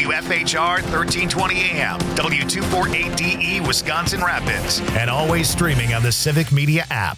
WFHR 1320 AM, W248DE Wisconsin Rapids, and always streaming on the Civic Media app.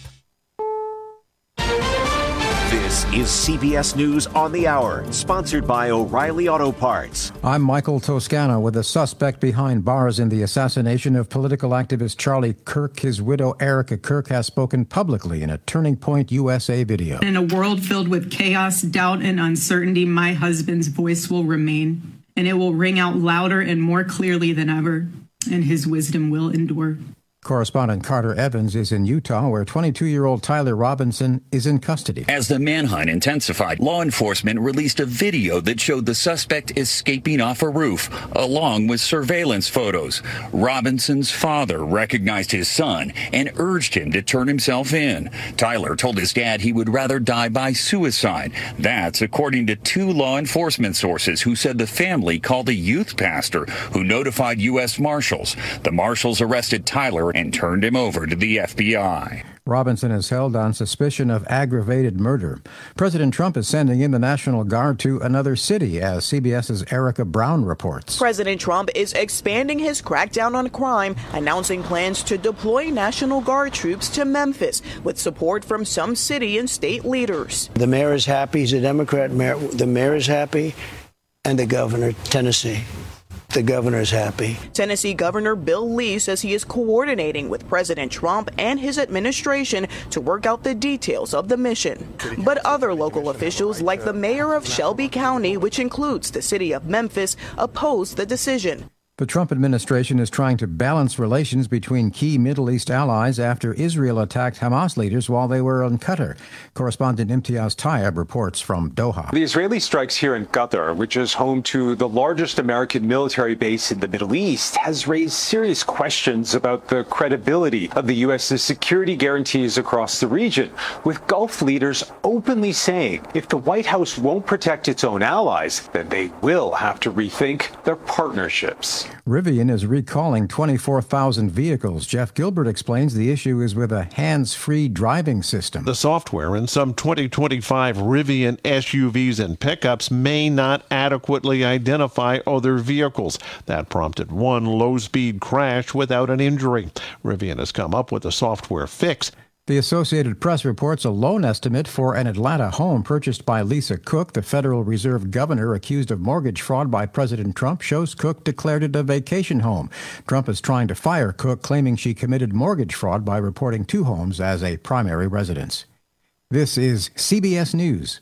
This is CBS News on the Hour, sponsored by O'Reilly Auto Parts. I'm Michael Toscano with the suspect behind bars in the assassination of political activist Charlie Kirk. His widow, Erica Kirk, has spoken publicly in a Turning Point USA video. In a world filled with chaos, doubt, and uncertainty, my husband's voice will remain, and it will ring out louder and more clearly than ever, and his wisdom will endure. Correspondent Carter Evans is in Utah, where 22-year-old Tyler Robinson is in custody. As the manhunt intensified, law enforcement released a video that showed the suspect escaping off a roof, along with surveillance photos. Robinson's father recognized his son and urged him to turn himself in. Tyler told his dad he would rather die by suicide. That's according to two law enforcement sources who said the family called a youth pastor who notified U.S. Marshals. The Marshals arrested Tyler and turned him over to the FBI. Robinson is held on suspicion of aggravated murder. President Trump is sending in the National Guard to another city, as CBS's Erica Brown reports. President Trump is expanding his crackdown on crime, announcing plans to deploy National Guard troops to Memphis, with support from some city and state leaders. The mayor is happy. He's a Democrat mayor. The mayor is happy, and the governor, Tennessee. The governor is happy. Tennessee Governor Bill Lee says he is coordinating with President Trump and his administration to work out the details of the mission. But other local officials, like the mayor of Shelby County, which includes the city of Memphis, oppose the decision. The Trump administration is trying to balance relations between key Middle East allies after Israel attacked Hamas leaders while they were in Qatar. Correspondent Imtiaz Tayeb reports from Doha. The Israeli strikes here in Qatar, which is home to the largest American military base in the Middle East, has raised serious questions about the credibility of the U.S.'s security guarantees across the region, with Gulf leaders openly saying if the White House won't protect its own allies, then they will have to rethink their partnerships. Rivian is recalling 24,000 vehicles. Jeff Gilbert explains the issue is with a hands-free driving system. The software in some 2025 Rivian SUVs and pickups may not adequately identify other vehicles. That prompted one low-speed crash without an injury. Rivian has come up with a software fix. The Associated Press reports a loan estimate for an Atlanta home purchased by Lisa Cook, the Federal Reserve governor accused of mortgage fraud by President Trump, shows Cook declared it a vacation home. Trump is trying to fire Cook, claiming she committed mortgage fraud by reporting two homes as a primary residence. This is CBS News.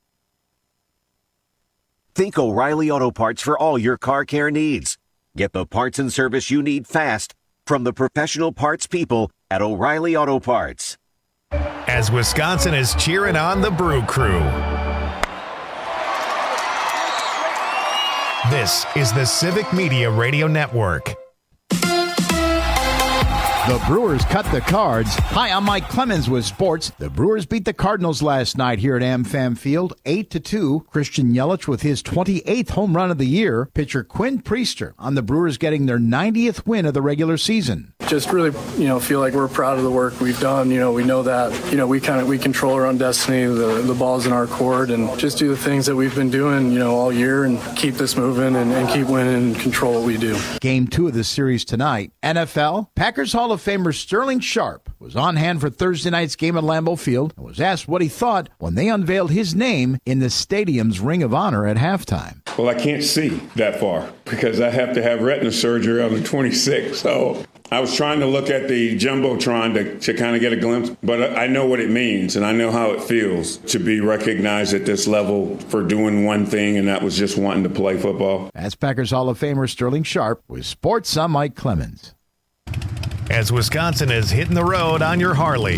Think O'Reilly Auto Parts for all your car care needs. Get the parts and service you need fast from the professional parts people at O'Reilly Auto Parts. As Wisconsin is cheering on the Brew Crew. This is the Civic Media Radio Network. The Brewers cut the cards. Hi, I'm Mike Clemens with sports. The Brewers beat the Cardinals last night here at AmFam Field, 8-2. Christian Yelich with his 28th home run of the year. Pitcher Quinn Priester on the Brewers getting their 90th win of the regular season. Just really, feel like we're proud of the work we've done. We know that, we control our own destiny. The ball's in our court, and just do the things that we've been doing, all year, and keep this moving and keep winning and control what we do. Game 2 of the series tonight. NFL, Packers Hall of Famer Sterling Sharp was on hand for Thursday night's game at Lambeau Field and was asked what he thought when they unveiled his name in the stadium's Ring of Honor at halftime. Well, I can't see that far because I have to have retina surgery on the 26th. So I was trying to look at the Jumbotron to kind of get a glimpse, but I know what it means and I know how it feels to be recognized at this level for doing one thing, and that was just wanting to play football. That's Packers Hall of Famer Sterling Sharp with sports. I'm Mike Clemens. As Wisconsin is hitting the road on your Harley.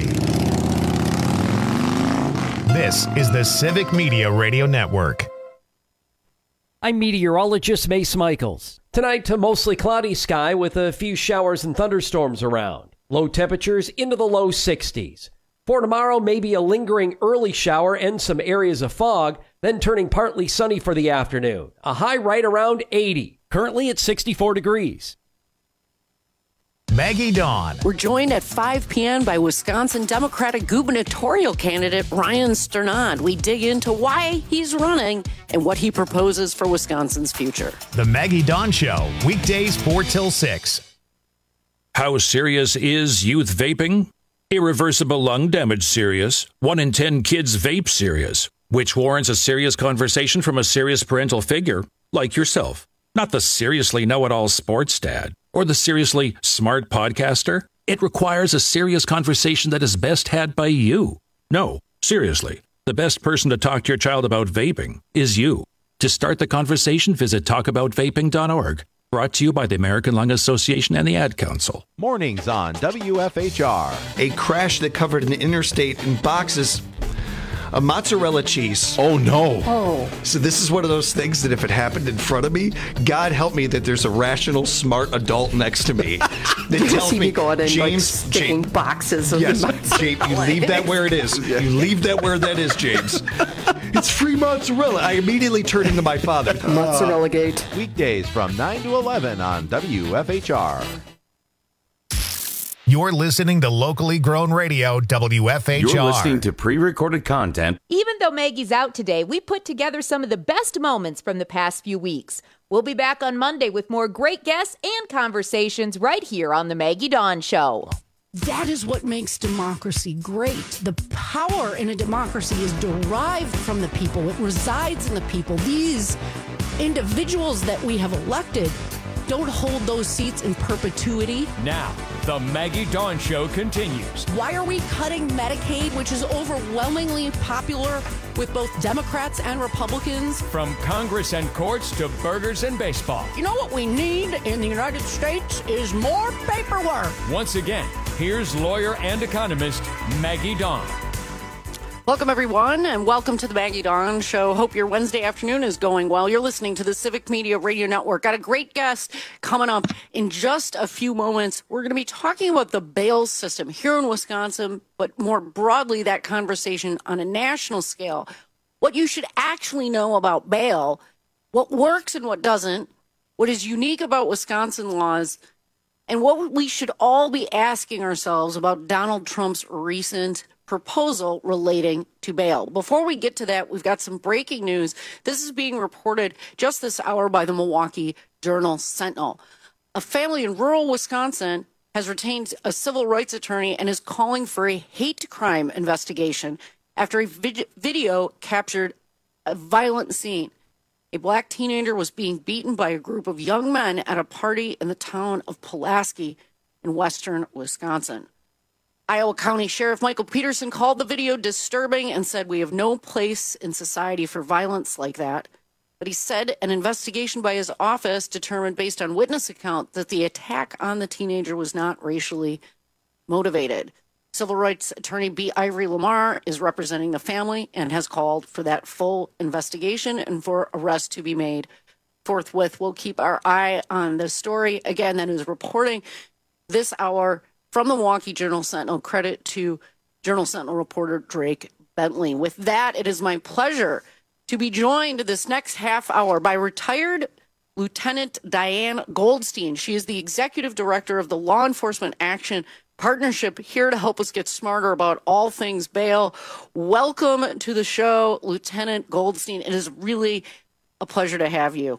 This is the Civic Media Radio Network. I'm meteorologist Mace Michaels. Tonight, a mostly cloudy sky with a few showers and thunderstorms around. Low temperatures into the low 60s. For tomorrow, maybe a lingering early shower and some areas of fog, then turning partly sunny for the afternoon. A high right around 80. Currently at 64 degrees. Maggie Dawn. We're joined at 5 p.m. by Wisconsin Democratic gubernatorial candidate Ryan Sternad. We dig into why he's running and what he proposes for Wisconsin's future. The Maggie Dawn Show, weekdays 4 till 6. How serious is youth vaping? Irreversible lung damage serious. 1 in 10 kids vape serious, which warrants a serious conversation from a serious parental figure like yourself. Not the seriously know-it-all sports dad or the seriously smart podcaster. It requires a serious conversation that is best had by you. No, seriously, the best person to talk to your child about vaping is you. To start the conversation, visit talkaboutvaping.org. Brought to you by the American Lung Association and the Ad Council. Mornings on WFHR. A crash that covered an interstate in boxes of mozzarella cheese. Oh, no. Oh. So this is one of those things that if it happened in front of me, God help me that there's a rational, smart adult next to me that tells me, going in, James, sticking boxes of yes, mozzarella. James, you leave that where it is. You leave that where that is, James. It's free mozzarella. I immediately turn into my father. Mozzarella Gate. Weekdays from 9 to 11 on WFHR. You're listening to locally grown radio, WFHR. You're listening to pre-recorded content. Even though Maggie's out today, we put together some of the best moments from the past few weeks. We'll be back on Monday with more great guests and conversations right here on The Maggie Dawn Show. That is what makes democracy great. The power in a democracy is derived from the people. It resides in the people. These individuals that we have elected don't hold those seats in perpetuity. Now, the Maggie Dawn Show continues. Why are we cutting Medicaid, which is overwhelmingly popular with both Democrats and Republicans? From Congress and courts to burgers and baseball. You know what we need in the United States is more paperwork. Once again, here's lawyer and economist Maggie Dawn. Welcome, everyone, and welcome to the Maggie Dawn Show. Hope your Wednesday afternoon is going well. You're listening to the Civic Media Radio Network. Got a great guest coming up in just a few moments. We're going to be talking about the bail system here in Wisconsin, but more broadly, that conversation on a national scale. What you should actually know about bail, what works and what doesn't, what is unique about Wisconsin laws, and what we should all be asking ourselves about Donald Trump's recent proposal relating to bail. Before we get to that, we've got some breaking news. This is being reported just this hour by the Milwaukee Journal-Sentinel. A family in rural Wisconsin has retained a civil rights attorney and is calling for a hate crime investigation after a video captured a violent scene. A black teenager was being beaten by a group of young men at a party in the town of Pulaski in western Wisconsin. Iowa County Sheriff Michael Peterson called the video disturbing and said, "We have no place in society for violence like that." But he said an investigation by his office determined, based on witness account, that the attack on the teenager was not racially motivated. Civil rights attorney B. Ivory Lamar is representing the family and has called for that full investigation and for arrest to be made forthwith. We'll keep our eye on this story. Again, that is reporting this hour from the Milwaukee Journal-Sentinel. Credit to Journal-Sentinel reporter Drake Bentley. With that, it is my pleasure to be joined this next half hour by retired Lieutenant Diane Goldstein. She is the executive director of the Law Enforcement Action Partnership, here to help us get smarter about all things bail. Welcome to the show, Lieutenant Goldstein. It is really a pleasure to have you.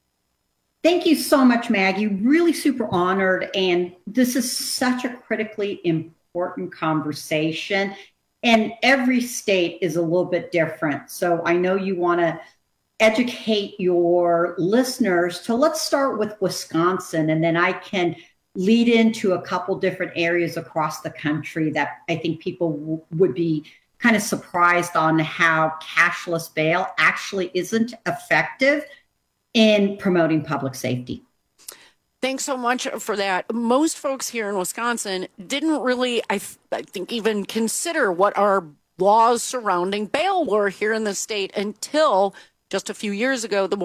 Thank you so much, Maggie. Really super honored. And this is such a critically important conversation. And every state is a little bit different. So I know you want to educate your listeners. So let's start with Wisconsin, and then I can lead into a couple different areas across the country that I think people would be kind of surprised on how cashless bail actually isn't effective in promoting public safety. Thanks so much for that. Most folks here in Wisconsin didn't really, I think, even consider what our laws surrounding bail were here in the state until just a few years ago, the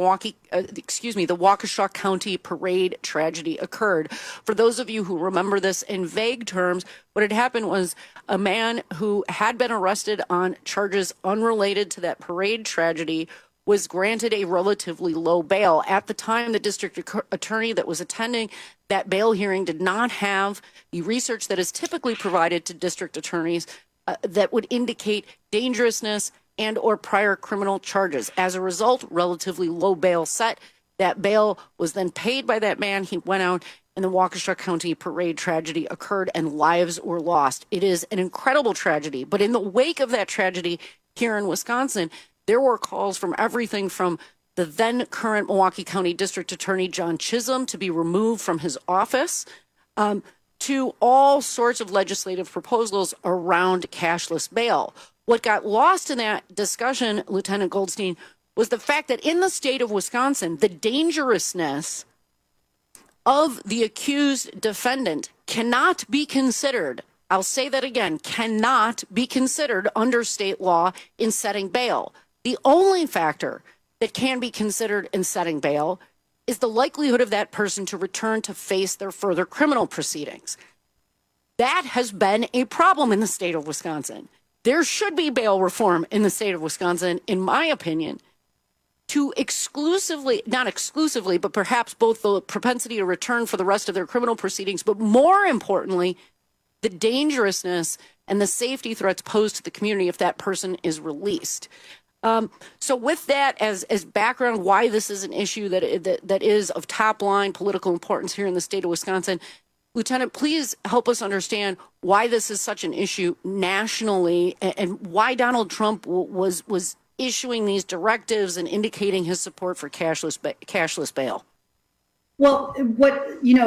Waukesha County parade tragedy occurred. For those of you who remember this in vague terms, what had happened was a man who had been arrested on charges unrelated to that parade tragedy was granted a relatively low bail. At the time, the district attorney that was attending that bail hearing did not have the research that is typically provided to district attorneys that would indicate dangerousness and or prior criminal charges. As a result, relatively low bail set. That bail was then paid by that man. He went out, and the Waukesha County parade tragedy occurred and lives were lost. It is an incredible tragedy. But in the wake of that tragedy here in Wisconsin, there were calls from everything from the then current Milwaukee County District Attorney John Chisholm to be removed from his office, to all sorts of legislative proposals around cashless bail. What got lost in that discussion, Lieutenant Goldstein, was the fact that in the state of Wisconsin, the dangerousness of the accused defendant cannot be considered, I'll say that again, cannot be considered under state law in setting bail. The only factor that can be considered in setting bail is the likelihood of that person to return to face their further criminal proceedings. That has been a problem in the state of Wisconsin. There should be bail reform in the state of Wisconsin, in my opinion, to exclusively, not exclusively, but perhaps both the propensity to return for the rest of their criminal proceedings, but more importantly, the dangerousness and the safety threats posed to the community if that person is released. So with that as background, why this is an issue that is of top line political importance here in the state of Wisconsin, Lieutenant, please help us understand why this is such an issue nationally and why Donald Trump was issuing these directives and indicating his support for cashless bail. Well, what,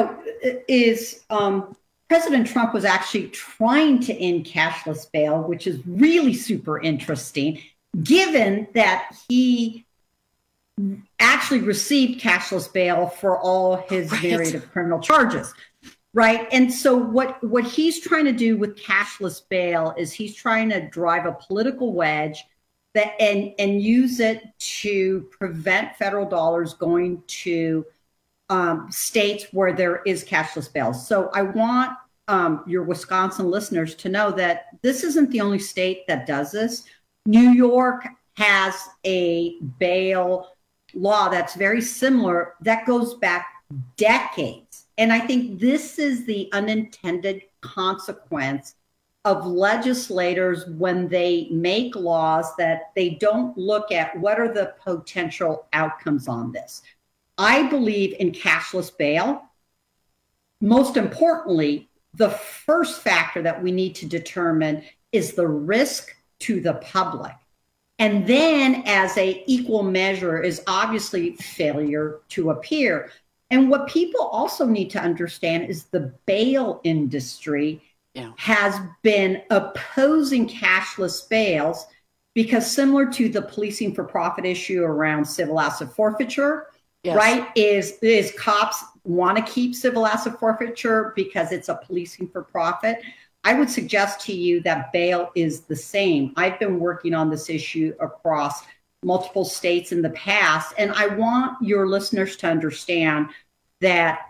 is President Trump was actually trying to end cashless bail, which is really super interesting, given that he actually received cashless bail for all his myriad of criminal charges. Right. And so what he's trying to do with cashless bail is he's trying to drive a political wedge that and use it to prevent federal dollars going to states where there is cashless bail. So I want your Wisconsin listeners to know that this isn't the only state that does this. New York has a bail law that's very similar that goes back decades. And I think this is the unintended consequence of legislators when they make laws that they don't look at what are the potential outcomes on this. I believe in cashless bail. Most importantly, the first factor that we need to determine is the risk to the public. And then as a equal measure is obviously failure to appear. And what people also need to understand is the bail industry has been opposing cashless bails because similar to the policing for profit issue around civil asset forfeiture, right, is cops want to keep civil asset forfeiture because it's a policing for profit. I would suggest to you that bail is the same. I've been working on this issue across multiple states in the past. And I want your listeners to understand that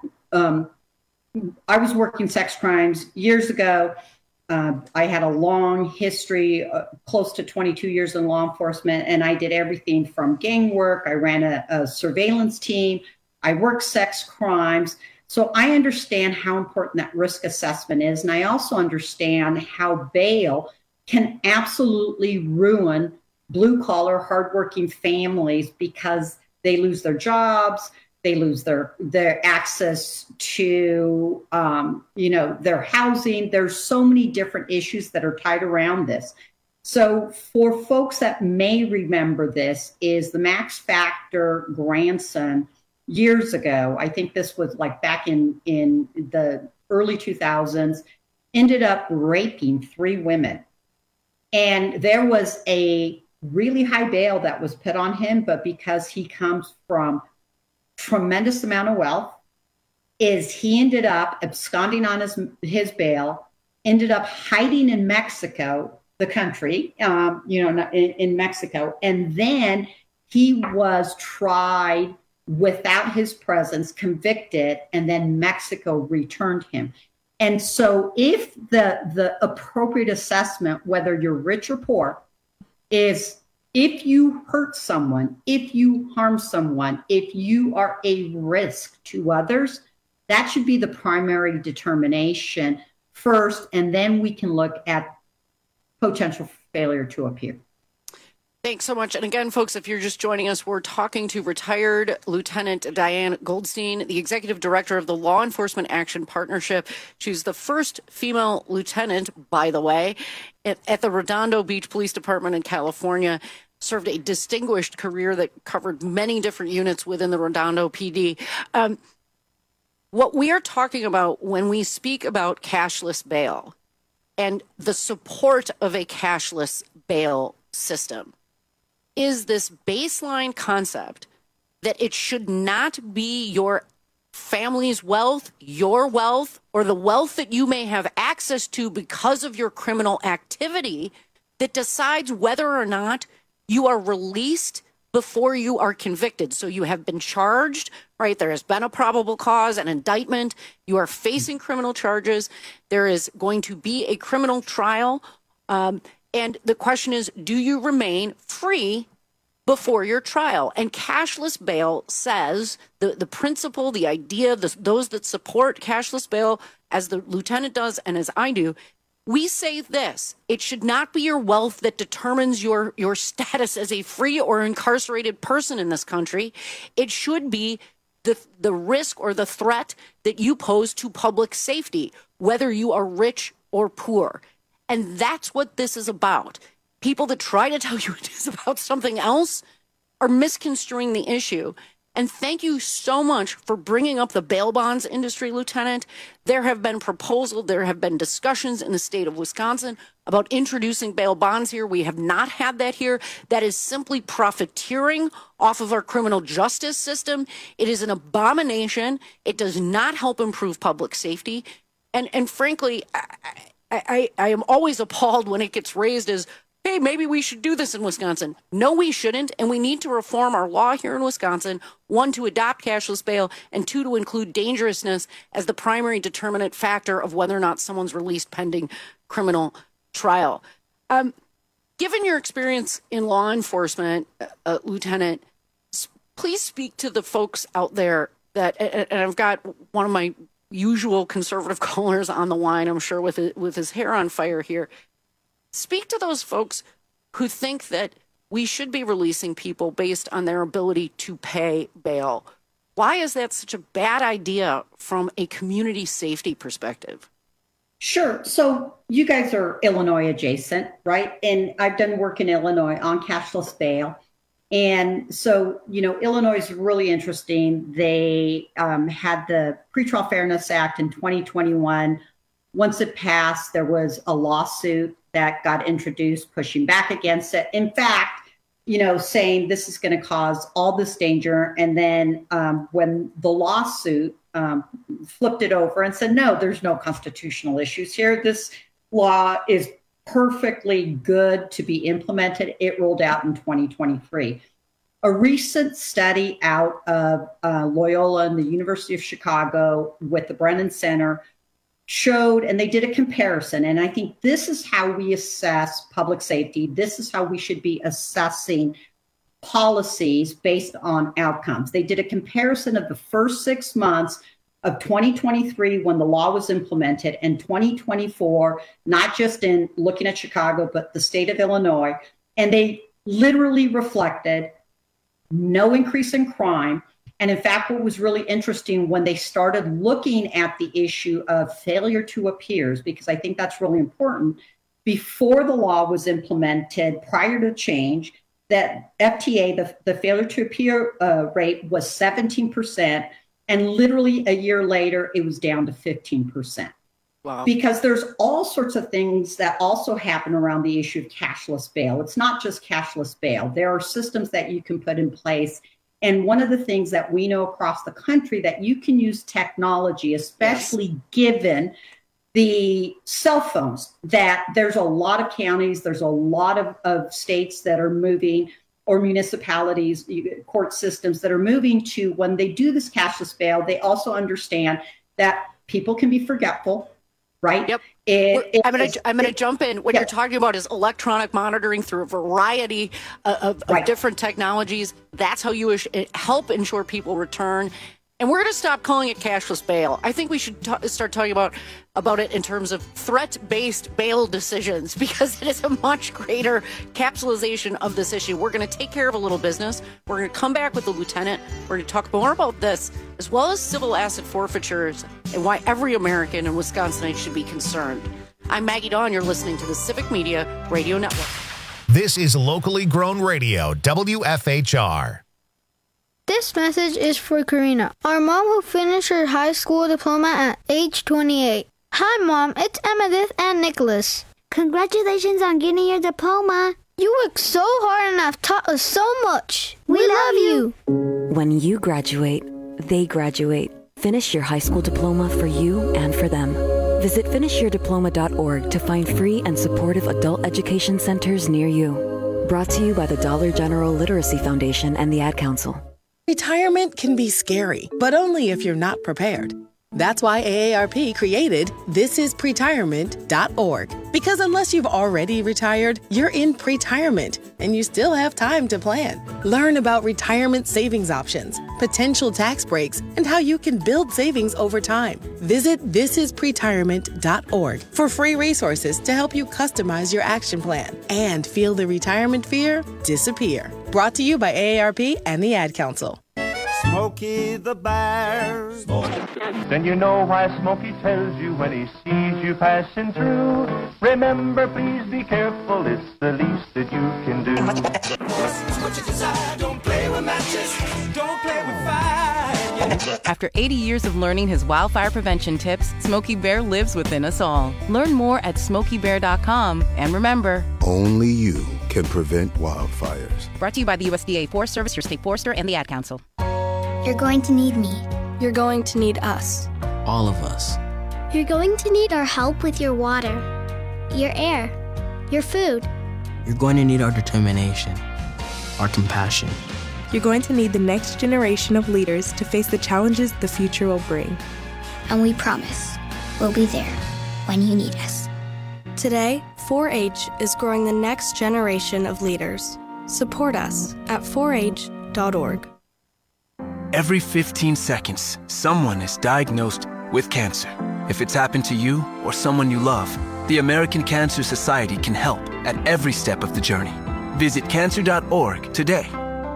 I was working sex crimes years ago. I had a long history, close to 22 years in law enforcement, and I did everything from gang work. I ran a surveillance team. I worked sex crimes. So I understand how important that risk assessment is. And I also understand how bail can absolutely ruin blue-collar, hardworking families because they lose their jobs, they lose their access to, their housing. There's so many different issues that are tied around this. So for folks that may remember this is the Max Factor grandson years ago, I think this was like back in the early 2000s, ended up raping 3 women. And there was a really high bail that was put on him, but because he comes from tremendous amount of wealth, he ended up absconding on his bail, ended up hiding in Mexico, the country, in Mexico. And then he was tried without his presence, convicted, and then Mexico returned him. And so if the appropriate assessment, whether you're rich or poor, is If you hurt someone, if you harm someone, if you are a risk to others, that should be the primary determination first, and then we can look at potential failure to appear. Thanks so much. And again, folks, if you're just joining us, we're talking to retired Lieutenant Diane Goldstein, the executive director of the Law Enforcement Action Partnership. She's the first female lieutenant, by the way, at the Redondo Beach Police Department in California. Served a distinguished career that covered many different units within the Redondo PD. What we are talking about when we speak about cashless bail and the support of a cashless bail system is this baseline concept that it should not be your family's wealth, your wealth, or the wealth that you may have access to because of your criminal activity that decides whether or not you are released before you are convicted. So you have been charged, right? There has been a probable cause, an indictment. You are facing criminal charges. There is going to be a criminal trial. And the question is, do you remain free before your trial? And cashless bail says the principle, the idea, those that support cashless bail, as the lieutenant does and as I do, we say this: it should not be your wealth that determines your status as a free or incarcerated person in this country. It should be the risk or the threat that you pose to public safety, whether you are rich or poor. And that's what this is about. People that try to tell you it is about something else are misconstruing the issue. And thank you so much for bringing up the bail bonds industry, Lieutenant. There have been proposals, there have been discussions in the state of Wisconsin about introducing bail bonds here. We have not had that here. That is simply profiteering off of our criminal justice system. It is an abomination. It does not help improve public safety. And frankly, I am always appalled when it gets raised as, hey, maybe we should do this in Wisconsin. No, we shouldn't. And we need to reform our law here in Wisconsin, one, to adopt cashless bail, and two, to include dangerousness as the primary determinant factor of whether or not someone's released pending criminal trial. Given your experience in law enforcement, Lieutenant, please speak to the folks out there that, and I've got one of my usual conservative callers on the line, I'm sure, with his hair on fire here. Speak to those folks who think that we should be releasing people based on their ability to pay bail. Why is that such a bad idea from a community safety perspective? Sure. So you guys are Illinois adjacent, right? And I've done work in Illinois on cashless bail. And so, Illinois is really interesting. They had the Pretrial Fairness Act in 2021. Once it passed, there was a lawsuit that got introduced, pushing back against it. In fact, saying this is going to cause all this danger. And then when the lawsuit flipped it over and said, no, there's no constitutional issues here. This law is perfectly good to be implemented. It rolled out in 2023. A recent study out of Loyola and the University of Chicago with the Brennan Center showed, and they did a comparison, and I think this is how we assess public safety. This is how we should be assessing policies based on outcomes. They did a comparison of the first 6 months of 2023 when the law was implemented and 2024, not just in looking at Chicago, but the state of Illinois. And they literally reflected no increase in crime. And in fact, what was really interesting when they started looking at the issue of failure to appear, because I think that's really important, before the law was implemented, prior to change, that FTA, the failure to appear rate was 17%. And literally a year later, it was down to 15%. Wow. Because there's all sorts of things that also happen around the issue of cashless bail. It's not just cashless bail. There are systems that you can put in place. And one of the things that we know across the country that you can use technology, especially given the cell phones, that there's a lot of counties, there's a lot of states that are moving, or municipalities, court systems that are moving to, when they do this cashless bail, they also understand that people can be forgetful. right? Yep. I'm going to jump in. What you're talking about is electronic monitoring through a variety of different technologies. That's how you help ensure people return. And we're going to stop calling it cashless bail. I think we should start talking about it in terms of threat-based bail decisions, because it is a much greater capsulization of this issue. We're going to take care of a little business. We're going to come back with the lieutenant. We're going to talk more about this, as well as civil asset forfeitures and why every American and Wisconsinite should be concerned. I'm Maggie Dawn. You're listening to the Civic Media Radio Network. This is locally grown radio, WFHR. This message is for Karina, our mom who finished her high school diploma at age 28. Hi, Mom. It's Emmettith and Nicholas. Congratulations on getting your diploma. You worked so hard and have taught us so much. We love you. When you graduate, they graduate. Finish your high school diploma for you and for them. Visit finishyourdiploma.org to find free and supportive adult education centers near you. Brought to you by the Dollar General Literacy Foundation and the Ad Council. Retirement can be scary, but only if you're not prepared. That's why AARP created thisispretirement.org. Because unless you've already retired, you're in pretirement, and you still have time to plan. Learn about retirement savings options, potential tax breaks, and how you can build savings over time. Visit thisispretirement.org for free resources to help you customize your action plan and feel the retirement fear disappear. Brought to you by AARP and the Ad Council. Smokey the Bear. Then you know why Smokey tells you when he sees you passing through. Remember, please be careful, it's the least that you can do. What you desire, don't play with matches, don't play with fire. After 80 years of learning his wildfire prevention tips, Smokey Bear lives within us all. Learn more at SmokeyBear.com, and remember, only you can prevent wildfires. Brought to you by the USDA Forest Service, your state forester, and the Ad Council. You're going to need me. You're going to need us. All of us. You're going to need our help with your water, your air, your food. You're going to need our determination, our compassion. You're going to need the next generation of leaders to face the challenges the future will bring. And we promise we'll be there when you need us. Today, 4-H is growing the next generation of leaders. Support us at 4h.org. Every 15 seconds, someone is diagnosed with cancer. If it's happened to you or someone you love, the American Cancer Society can help at every step of the journey. Visit cancer.org today.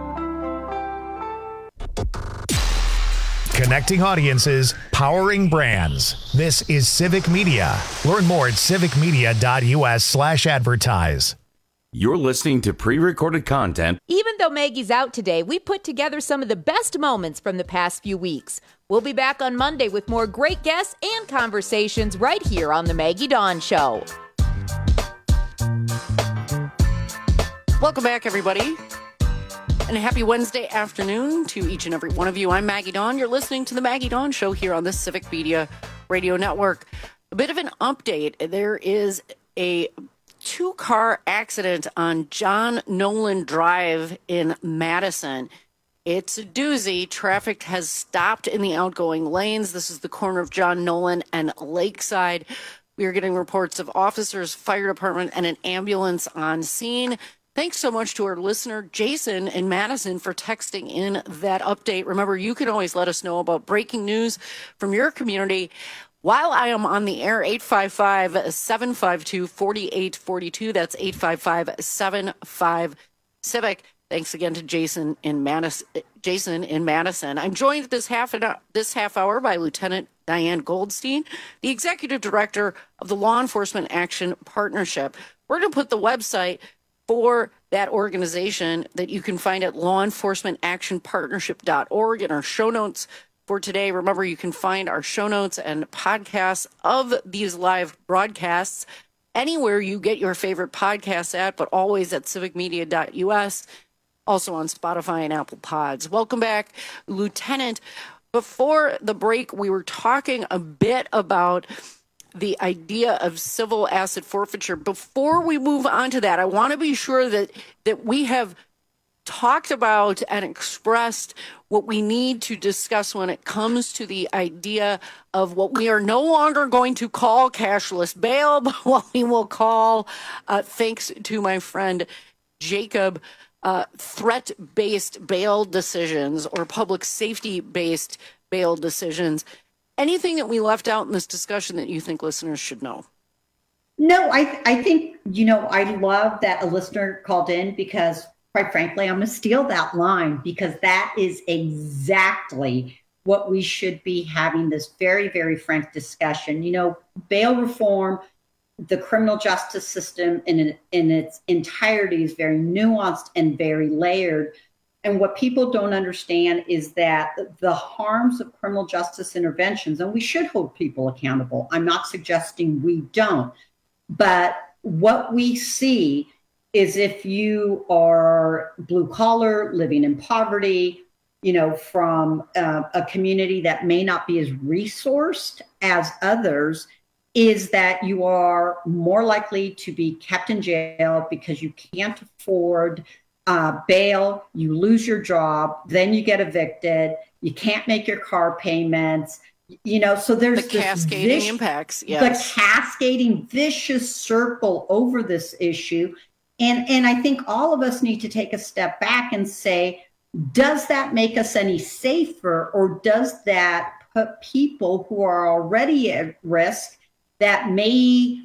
Connecting audiences, powering brands. This is Civic Media. Learn more at civicmedia.us/advertise. You're listening to pre-recorded content. Even though Maggie's out today, we put together some of the best moments from the past few weeks. We'll be back on Monday with more great guests and conversations right here on The Maggie Dawn Show. Welcome back, everybody. And a happy Wednesday afternoon to each and every one of you. I'm Maggie Dawn. You're listening to The Maggie Dawn Show here on the Civic Media Radio Network. A bit of an update. There is a two-car accident on John Nolan Drive in Madison. It's a doozy. Traffic has stopped in the outgoing lanes. This is the corner of John Nolan and Lakeside. We are getting reports of officers, fire department, and an ambulance on scene. Thanks so much to our listener, Jason in Madison, for texting in that update. Remember, you can always let us know about breaking news from your community. While I am on the air, 855-752-4842. That's 855-75-CIVIC. Thanks again to Jason in Madison. I'm joined this half hour by Lieutenant Diane Goldstein, the Executive Director of the Law Enforcement Action Partnership. We're going to put the website for that organization that you can find at lawenforcementactionpartnership.org in our show notes for today. Remember, you can find our show notes and podcasts of these live broadcasts anywhere you get your favorite podcasts at, but always at civicmedia.us, also on Spotify and Apple Pods. Welcome back, Lieutenant. Before the break, we were talking a bit about the idea of civil asset forfeiture. Before we move on to that, I want to be sure that we have talked about and expressed what we need to discuss when it comes to the idea of what we are no longer going to call cashless bail, but what we will call, thanks to my friend Jacob, threat-based bail decisions or public safety-based bail decisions. Anything that we left out in this discussion that you think listeners should know? No, I think, I love that a listener called in because, quite frankly, I'm going to steal that line because that is exactly what we should be having this very, very frank discussion. Bail reform, the criminal justice system in its entirety is very nuanced and very layered. And what people don't understand is that the harms of criminal justice interventions, and we should hold people accountable. I'm not suggesting we don't. But what we see is if you are blue collar, living in poverty, from a community that may not be as resourced as others, is that you are more likely to be kept in jail because you can't afford bail, you lose your job, then you get evicted, you can't make your car payments. So there's the cascading impacts. Yes. The cascading vicious circle over this issue. And I think all of us need to take a step back and say, does that make us any safer, or does that put people who are already at risk that may,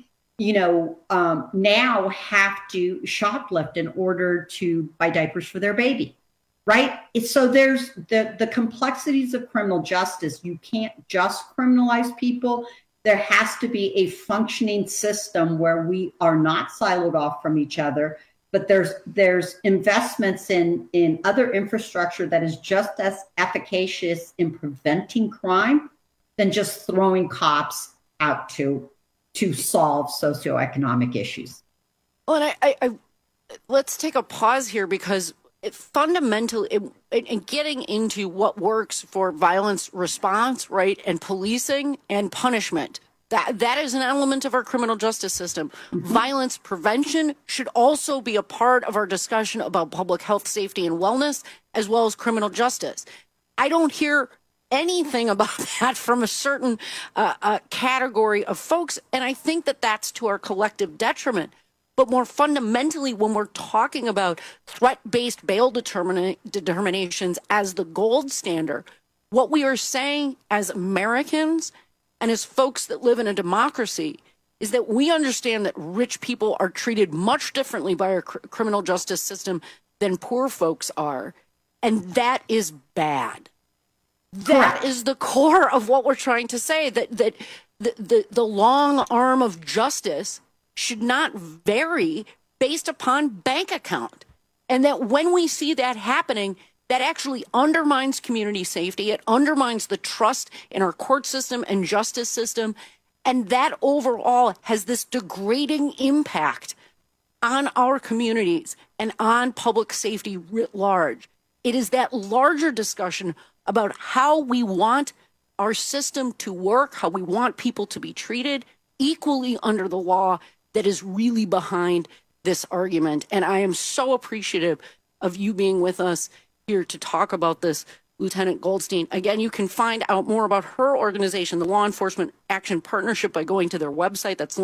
now have to shoplift in order to buy diapers for their baby? Right? So there's the complexities of criminal justice. You can't just criminalize people. There has to be a functioning system where we are not siloed off from each other, but there's investments in other infrastructure that is just as efficacious in preventing crime than just throwing cops out to solve socioeconomic issues. Well, and I let's take a pause here because fundamentally, in getting into what works for violence response, right, and policing and punishment, that is an element of our criminal justice system. Mm-hmm. Violence prevention should also be a part of our discussion about public health, safety, and wellness, as well as criminal justice. I don't hear anything about that from a certain category of folks, and I think that that's to our collective detriment. But more fundamentally, when we're talking about threat-based bail determinations as the gold standard, what we are saying as Americans and as folks that live in a democracy is that we understand that rich people are treated much differently by our criminal justice system than poor folks are. And that is bad. That is the core of what we're trying to say, that the long arm of justice should not vary based upon bank account. And that when we see that happening, that actually undermines community safety. It undermines the trust in our court system and justice system. And that overall has this degrading impact on our communities and on public safety writ large. It is that larger discussion about how we want our system to work, how we want people to be treated equally under the law, that is really behind this argument. And I am so appreciative of you being with us here to talk about this, Lieutenant Goldstein. Again, you can find out more about her organization, the Law Enforcement Action Partnership, by going to their website. That's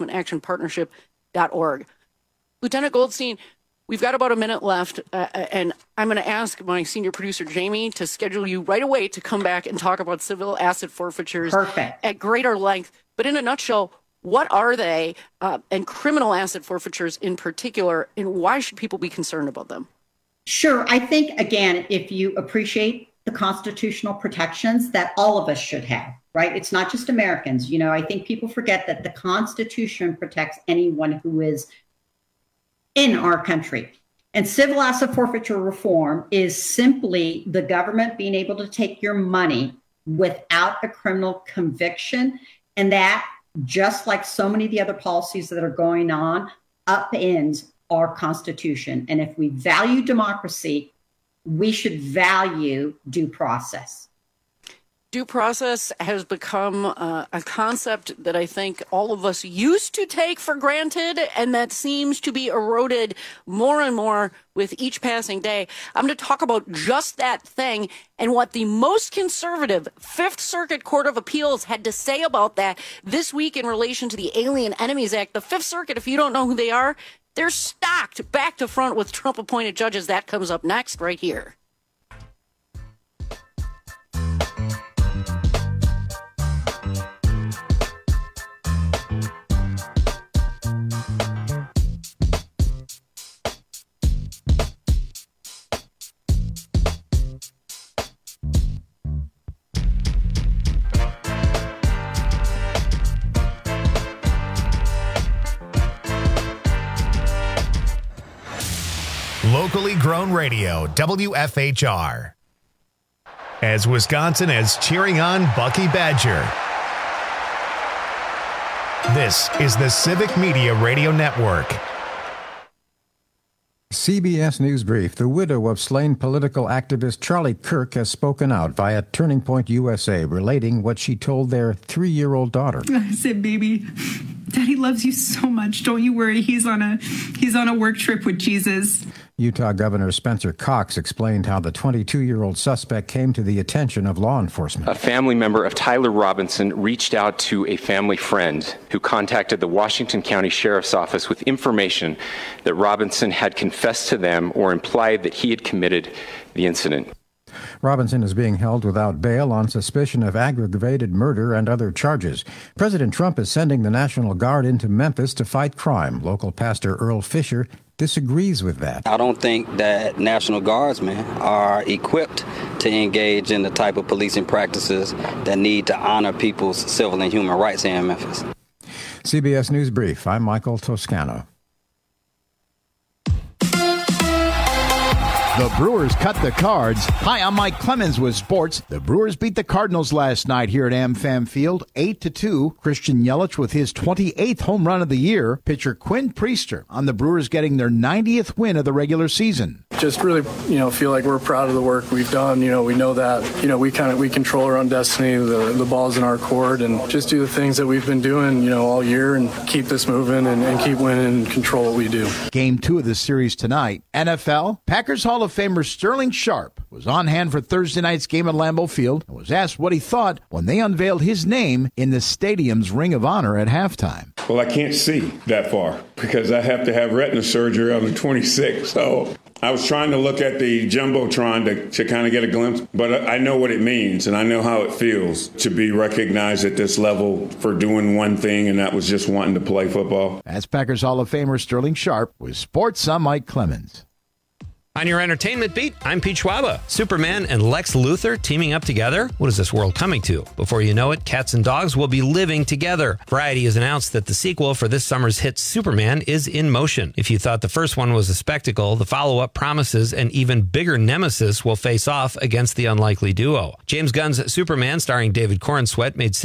lawenforcementactionpartnership.org. Lieutenant Goldstein, we've got about a minute left, and I'm going to ask my senior producer, Jamie, to schedule you right away to come back and talk about civil asset forfeitures at greater length. But in a nutshell, what are they, and criminal asset forfeitures in particular, and why should people be concerned about them? Sure. I think, again, if you appreciate the constitutional protections that all of us should have, right? It's not just Americans. I think people forget that the Constitution protects anyone who is in our country. And civil asset forfeiture reform is simply the government being able to take your money without a criminal conviction, and that, just like so many of the other policies that are going on, upends our Constitution. And if we value democracy, we should value due process. Due process has become a concept that I think all of us used to take for granted, and that seems to be eroded more and more with each passing day. I'm going to talk about just that thing and what the most conservative Fifth Circuit Court of Appeals had to say about that this week in relation to the Alien Enemies Act. The Fifth Circuit, if you don't know who they are, they're stocked back to front with Trump-appointed judges. That comes up next right here. Locally grown radio, WFHR. As Wisconsin is cheering on Bucky Badger. This is the Civic Media Radio Network. CBS News Brief. The widow of slain political activist Charlie Kirk has spoken out via Turning Point USA, relating what she told their 3-year-old daughter. I said, baby, Daddy loves you so much. Don't you worry. He's on a work trip with Jesus. Utah Governor Spencer Cox explained how the 22-year-old suspect came to the attention of law enforcement. A family member of Tyler Robinson reached out to a family friend who contacted the Washington County Sheriff's Office with information that Robinson had confessed to them or implied that he had committed the incident. Robinson is being held without bail on suspicion of aggravated murder and other charges. President Trump is sending the National Guard into Memphis to fight crime. Local pastor Earl Fisher disagrees with that. I don't think that National Guardsmen are equipped to engage in the type of policing practices that need to honor people's civil and human rights here in Memphis. CBS News Brief. I'm Michael Toscano. The Brewers cut the Cards. Hi, I'm Mike Clemens with sports. The Brewers beat the Cardinals last night here at AmFam Field, 8-2. Christian Yelich with his 28th home run of the year. Pitcher Quinn Priester on the Brewers getting their 90th win of the regular season. Just really, feel like we're proud of the work we've done. We know that, we control our own destiny. The ball's in our court, and just do the things that we've been doing, all year, and keep this moving and keep winning and control what we do. Game 2 of the series tonight. NFL, Packers Hall of Famer Sterling Sharp was on hand for Thursday night's game at Lambeau Field and was asked what he thought when they unveiled his name in the stadium's Ring of Honor at halftime. Well, I can't see that far because I have to have retina surgery on the 26th. So I was trying to look at the Jumbotron to kind of get a glimpse, but I know what it means and I know how it feels to be recognized at this level for doing one thing, and that was just wanting to play football. That's Packers Hall of Famer Sterling Sharp. With sports, I'm Mike Clemens. On your entertainment beat, I'm Pete Schwaba. Superman and Lex Luthor teaming up together? What is this world coming to? Before you know it, cats and dogs will be living together. Variety has announced that the sequel for this summer's hit Superman is in motion. If you thought the first one was a spectacle, the follow-up promises an even bigger nemesis will face off against the unlikely duo. James Gunn's Superman, starring David Corenswet, made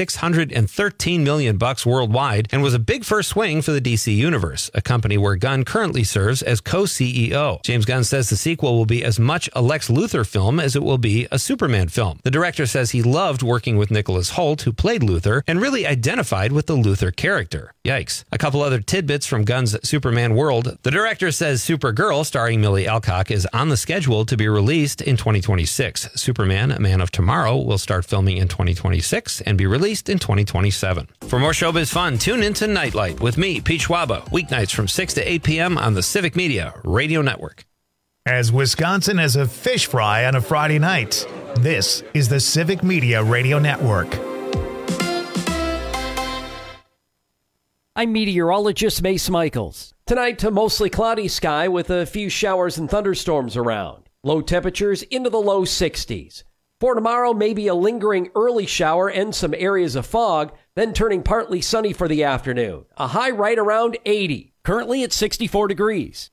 $613 million worldwide and was a big first swing for the DC Universe, a company where Gunn currently serves as co-CEO. James Gunn says the sequel will be as much a Lex Luthor film as it will be a Superman film. The director says he loved working with Nicholas Hoult, who played Luthor, and really identified with the Luthor character. Yikes. A couple other tidbits from Gunn's Superman world. The director says Supergirl, starring Millie Alcock, is on the schedule to be released in 2026. Superman, A Man of Tomorrow, will start filming in 2026 and be released in 2027. For more showbiz fun, tune into Nightlight with me, Pete Schwaba, weeknights from 6 to 8 p.m. on the Civic Media Radio Network. As Wisconsin has a fish fry on a Friday night, this is the Civic Media Radio Network. I'm meteorologist Mace Michaels. Tonight, a mostly cloudy sky with a few showers and thunderstorms around. Low temperatures into the low 60s. For tomorrow, maybe a lingering early shower and some areas of fog, then turning partly sunny for the afternoon. A high right around 80. Currently at 64 degrees.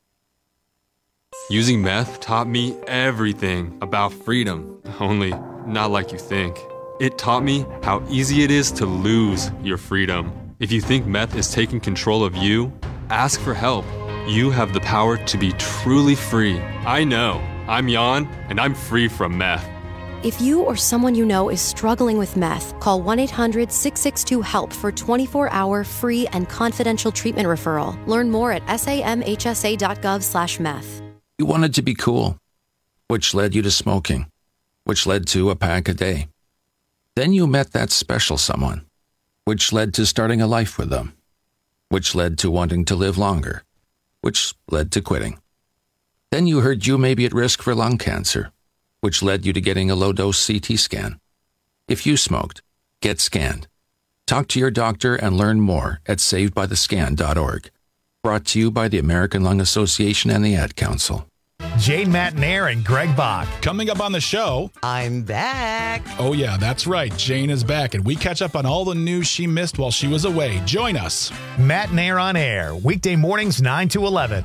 Using meth taught me everything about freedom, only not like you think. It taught me how easy it is to lose your freedom. If you think meth is taking control of you, ask for help. You have the power to be truly free. I know. I'm Jan, and I'm free from meth. If you or someone you know is struggling with meth, call 1-800-662-HELP for 24-hour free and confidential treatment referral. Learn more at samhsa.gov/meth. You wanted to be cool, which led you to smoking, which led to a pack a day. Then you met that special someone, which led to starting a life with them, which led to wanting to live longer, which led to quitting. Then you heard you may be at risk for lung cancer, which led you to getting a low-dose CT scan. If you smoked, get scanned. Talk to your doctor and learn more at savedbythescan.org. Brought to you by the American Lung Association and the Ad Council. Jane Matenaer and Greg Bach. Coming up on the show, I'm back. Oh, yeah, that's right. Jane is back, and we catch up on all the news she missed while she was away. Join us. Matenaer on Air, weekday mornings 9 to 11.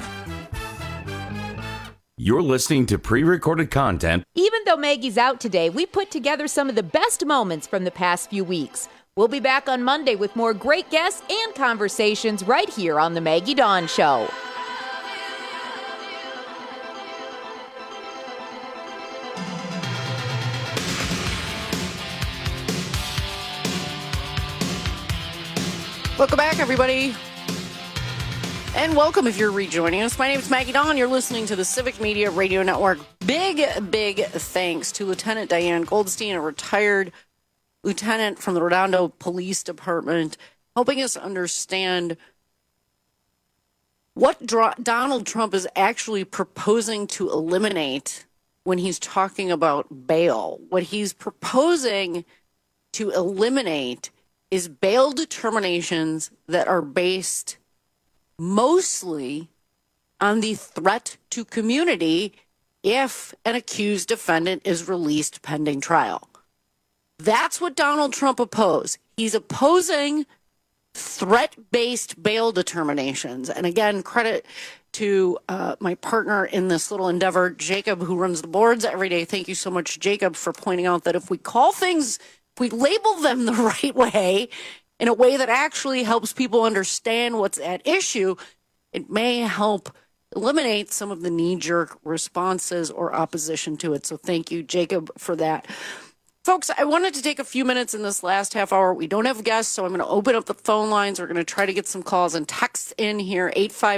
You're listening to pre-recorded content. Even though Maggie's out today, we put together some of the best moments from the past few weeks. We'll be back on Monday with more great guests and conversations right here on The Maggie Dawn Show. Welcome back, everybody. And welcome if you're rejoining us. My name is Maggie Dawn. You're listening to the Civic Media Radio Network. Big thanks to Lieutenant Diane Goldstein, a retired lieutenant from the Redondo Police Department, helping us understand what Donald Trump is actually proposing to eliminate when he's talking about bail. What he's proposing to eliminate is bail determinations that are based mostly on the threat to community if an accused defendant is released pending trial. That's what Donald Trump opposed. He's opposing threat-based bail determinations. And again, credit to my partner in this little endeavor, Jacob, who runs the boards every day. Thank you so much, Jacob, for pointing out that if we call things, if we label them the right way, in a way that actually helps people understand what's at issue, it may help eliminate some of the knee-jerk responses or opposition to it. So thank you, Jacob, for that. Folks, I wanted to take a few minutes in this last half hour. We don't have guests, so I'm going to open up the phone lines. We're going to try to get some calls and texts in here,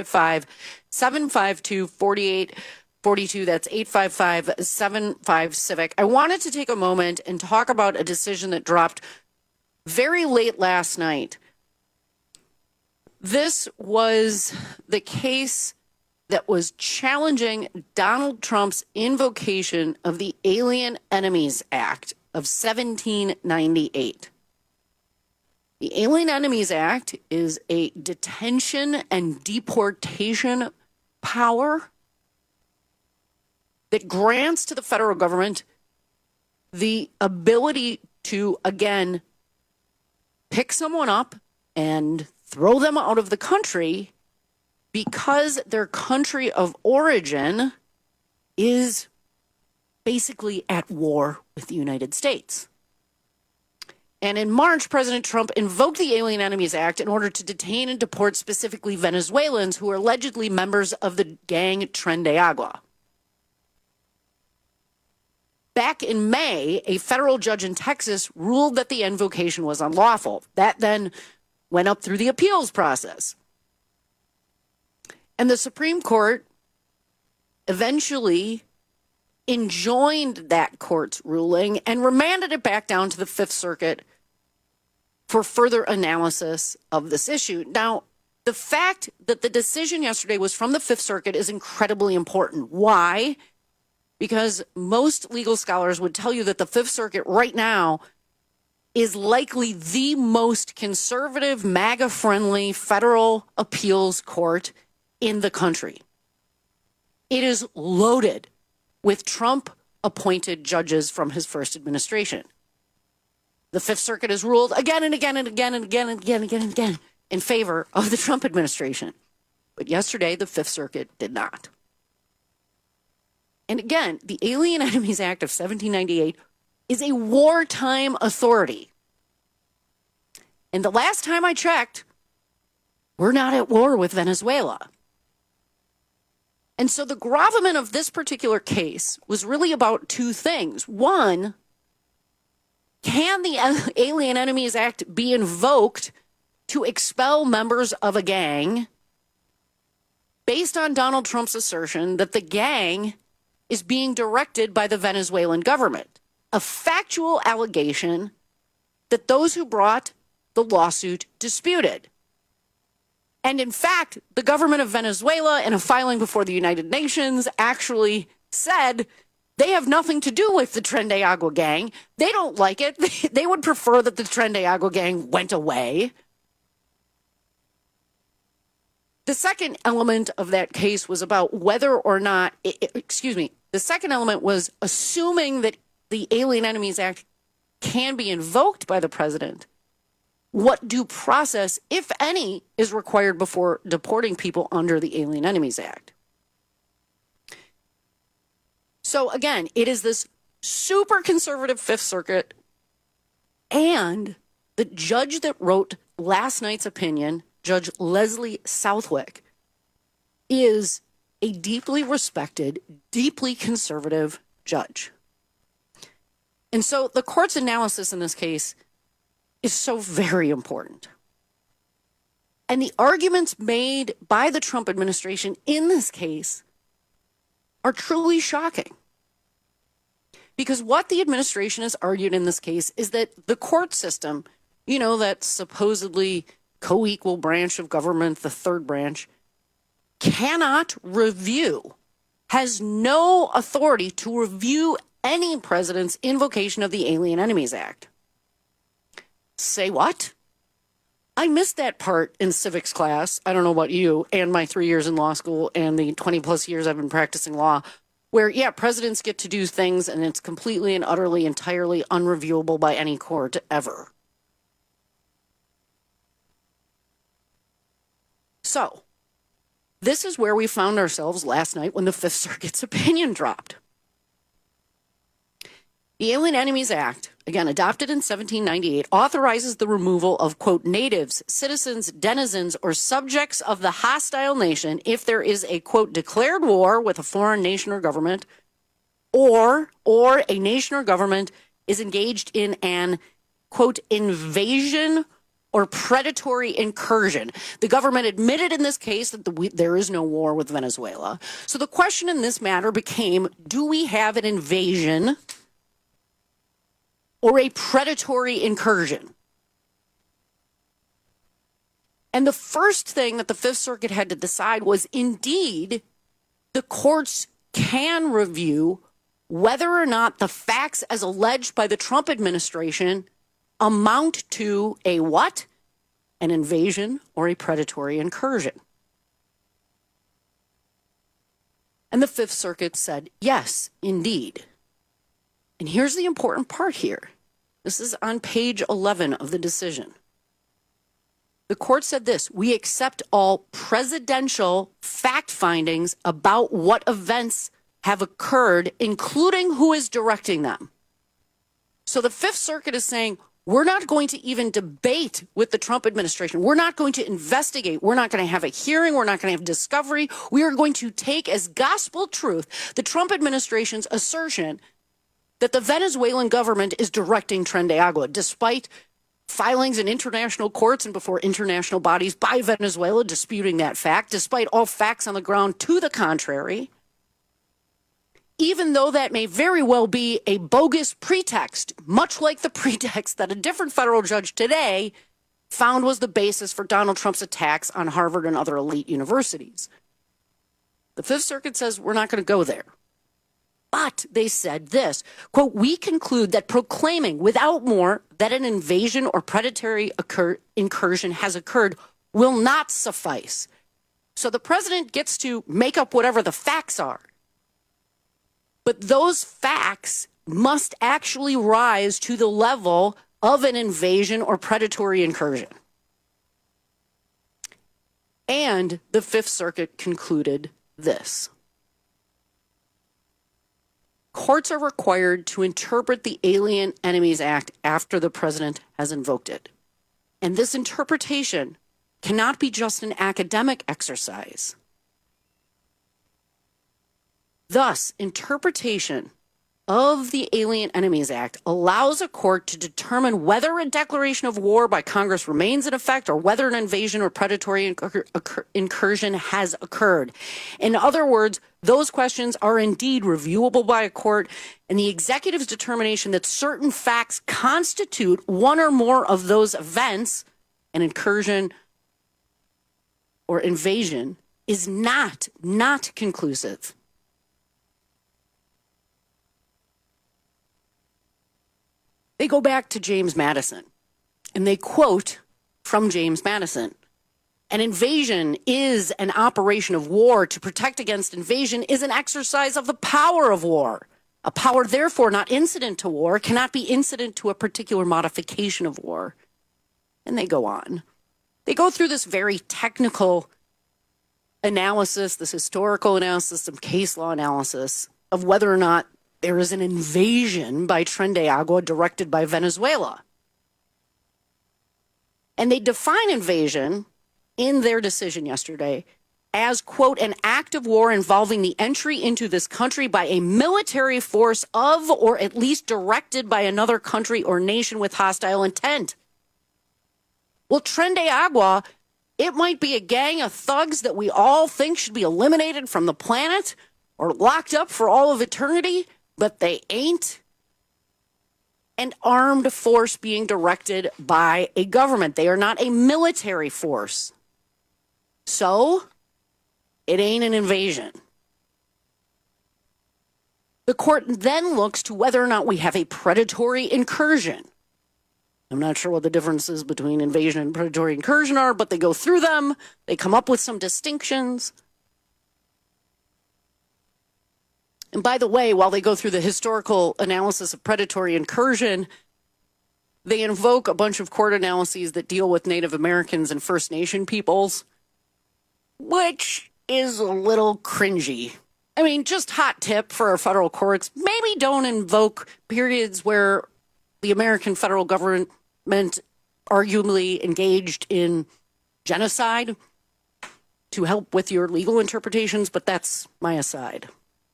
855-752-4842. That's 855-75-CIVIC. I wanted to take a moment and talk about a decision that dropped very late last night. This was the case that was challenging Donald Trump's invocation of the Alien Enemies Act of 1798. The Alien Enemies Act is a detention and deportation power that grants to the federal government the ability to, again, pick someone up and throw them out of the country because their country of origin is basically at war with the United States. And in March, President Trump invoked the Alien Enemies Act in order to detain and deport specifically Venezuelans who are allegedly members of the gang Tren de Agua. Back in May, a federal judge in Texas ruled that the invocation was unlawful. That then went up through the appeals process. And the Supreme Court eventually enjoined that court's ruling and remanded it back down to the Fifth Circuit for further analysis of this issue. Now, the fact that the decision yesterday was from the Fifth Circuit is incredibly important. Why? Because most legal scholars would tell you that the Fifth Circuit right now is likely the most conservative, MAGA-friendly federal appeals court in the country. It is loaded with Trump-appointed judges from his first administration. The Fifth Circuit has ruled again and again and again and again and again and again and again in favor of the Trump administration. But yesterday, the Fifth Circuit did not. And again, the Alien Enemies Act of 1798 is a wartime authority. And the last time I checked, we're not at war with Venezuela. And so the gravamen of this particular case was really about two things. One, Can the Alien Enemies Act be invoked to expel members of a gang based on Donald Trump's assertion that the gang is being directed by the Venezuelan government? A factual allegation that those who brought the lawsuit disputed. And in fact, the government of Venezuela, in a filing before the United Nations, actually said they have nothing to do with the Tren de Agua gang. They don't like it. They would prefer that the Tren de Agua gang went away. The second element of that case was about whether or not, the second element was assuming that the Alien Enemies Act can be invoked by the president. What due process, if any, is required before deporting people under the Alien Enemies Act? So again, it is this super conservative Fifth Circuit, and the judge that wrote last night's opinion, Judge Leslie Southwick, is a deeply respected, deeply conservative judge. And so the court's analysis in this case is so very important. And the arguments made by the Trump administration in this case are truly shocking. Because what the administration has argued in this case is that the court system, you know, that supposedly co-equal branch of government, the third branch, cannot review, has no authority to review any president's invocation of the Alien Enemies Act. Say what? I missed that part in civics class. I don't know about you, and my 3 years in law school and the 20 plus years I've been practicing law, where, yeah, presidents get to do things and it's completely and utterly, entirely unreviewable by any court ever. So, this is where we found ourselves last night when the Fifth Circuit's opinion dropped. The Alien Enemies Act, again, adopted in 1798, authorizes the removal of, quote, natives, citizens, denizens, or subjects of the hostile nation if there is a, quote, declared war with a foreign nation or government, or a nation or government is engaged in an, quote, invasion or predatory incursion. The government admitted in this case that there is no war with Venezuela. So the question in this matter became, do we have an invasion or a predatory incursion? And the first thing that the Fifth Circuit had to decide was, indeed, the courts can review whether or not the facts as alleged by the Trump administration amount to a what? An invasion or a predatory incursion. And the Fifth Circuit said, yes, indeed. And here's the important part here. This is on page 11 of the decision. The court said this: we accept all presidential fact findings about what events have occurred, including who is directing them. So the Fifth Circuit is saying, we're not going to even debate with the Trump administration. We're not going to investigate. We're not going to have a hearing. We're not going to have discovery. We are going to take as gospel truth the Trump administration's assertion that the Venezuelan government is directing Tren de Agua, despite filings in international courts and before international bodies by Venezuela disputing that fact, despite all facts on the ground to the contrary. Even though that may very well be a bogus pretext, much like the pretext that a different federal judge today found was the basis for Donald Trump's attacks on Harvard and other elite universities. The Fifth Circuit says we're not going to go there. But they said this, quote, we conclude that proclaiming without more that an invasion or predatory incursion has occurred will not suffice. So the president gets to make up whatever the facts are. But those facts must actually rise to the level of an invasion or predatory incursion. And the Fifth Circuit concluded this: courts are required to interpret the Alien Enemies Act after the president has invoked it. And this interpretation cannot be just an academic exercise. Thus, interpretation of the Alien Enemies Act allows a court to determine whether a declaration of war by Congress remains in effect or whether an invasion or predatory incursion has occurred. In other words, those questions are indeed reviewable by a court, and the executive's determination that certain facts constitute one or more of those events, an incursion or invasion, is not conclusive. They go back to James Madison, and they quote from James Madison. An invasion is an operation of war. To protect against invasion is an exercise of the power of war. A power, therefore, not incident to war, cannot be incident to a particular modification of war. And they go on. They go through this very technical analysis, this historical analysis, some case law analysis of whether or not there is an invasion by Tren de Agua directed by Venezuela. And they define invasion in their decision yesterday as, quote, an act of war involving the entry into this country by a military force of or at least directed by another country or nation with hostile intent. Well, Tren de Agua, it might be a gang of thugs that we all think should be eliminated from the planet or locked up for all of eternity, but they ain't an armed force being directed by a government. They are not a military force. So, it ain't an invasion. The court then looks to whether or not we have a predatory incursion. I'm not sure what the differences between invasion and predatory incursion are, but they go through them. They come up with some distinctions. And by the way, while they go through the historical analysis of predatory incursion, they invoke a bunch of court analyses that deal with Native Americans and First Nation peoples, which is a little cringy. I mean, just hot tip for our federal courts, maybe don't invoke periods where the American federal government arguably engaged in genocide to help with your legal interpretations, but that's my aside.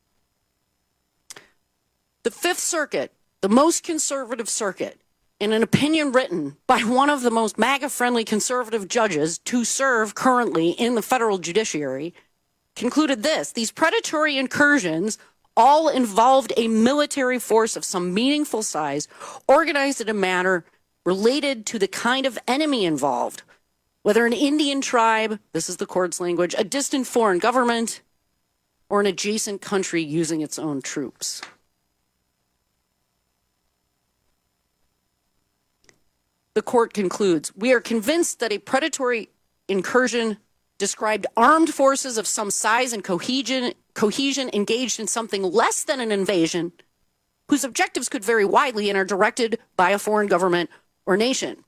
The Fifth Circuit, the most conservative circuit, in an opinion written by one of the most MAGA-friendly conservative judges to serve currently in the federal judiciary, concluded this: these predatory incursions all involved a military force of some meaningful size, organized in a manner related to the kind of enemy involved, whether an Indian tribe, this is the court's language, a distant foreign government, or an adjacent country using its own troops. The court concludes, we are convinced that a predatory incursion described armed forces of some size and cohesion engaged in something less than an invasion, whose objectives could vary widely and are directed by a foreign government or nation.